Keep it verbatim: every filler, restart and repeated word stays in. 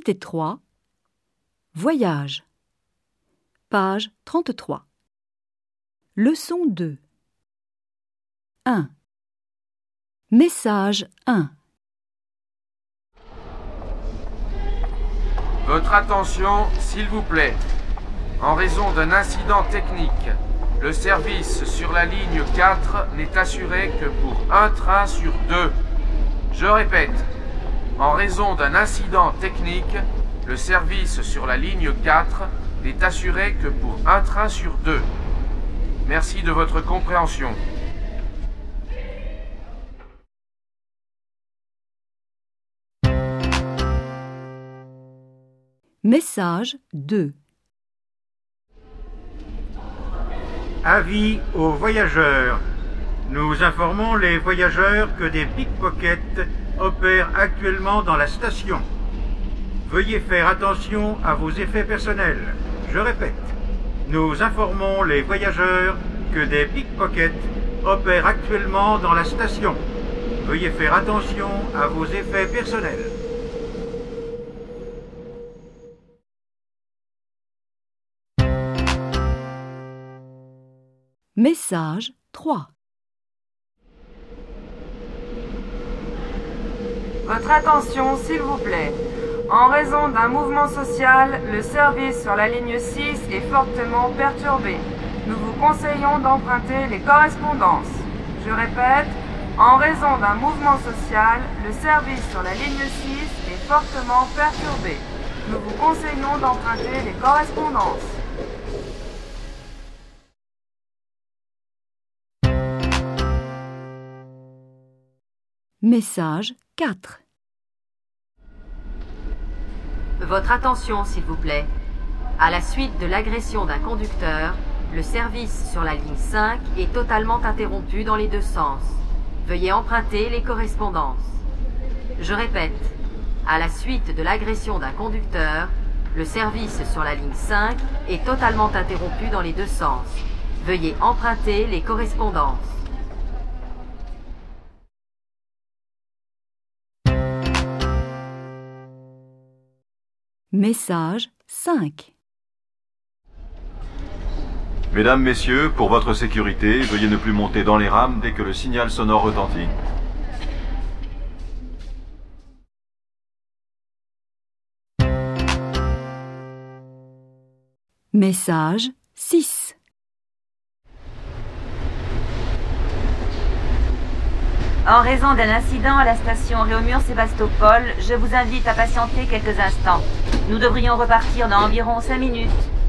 Activité trois. Voyage. Page trente-trois. Leçon deux. un. Message un. Votre attention, s'il vous plaît. En raison d'un incident technique, le service sur la ligne quatre n'est assuré que pour un train sur deux. Je répète, en raison d'un incident technique, le service sur la ligne quatre n'est assuré que pour un train sur deux. Merci de votre compréhension. Message deux. Avis aux voyageurs. Nous informons les voyageurs que des pickpockets opèrent actuellement dans la station. Veuillez faire attention à vos effets personnels. Je répète, nous informons les voyageurs que des pickpockets opèrent actuellement dans la station. Veuillez faire attention à vos effets personnels. Message trois. Votre attention, s'il vous plaît. En raison d'un mouvement social, le service sur la ligne six est fortement perturbé. Nous vous conseillons d'emprunter les correspondances. Je répète, en raison d'un mouvement social, le service sur la ligne six est fortement perturbé. Nous vous conseillons d'emprunter les correspondances. Message quatre. Votre attention, s'il vous plaît. À la suite de l'agression d'un conducteur, le service sur la ligne cinq est totalement interrompu dans les deux sens. Veuillez emprunter les correspondances. Je répète, à la suite de l'agression d'un conducteur, le service sur la ligne cinq est totalement interrompu dans les deux sens. Veuillez emprunter les correspondances. Message cinq. Mesdames, Messieurs, pour votre sécurité, veuillez ne plus monter dans les rames dès que le signal sonore retentit. Message six. En raison d'un incident à la station Réaumur-Sébastopol, je vous invite à patienter quelques instants. Nous devrions repartir dans environ cinq minutes.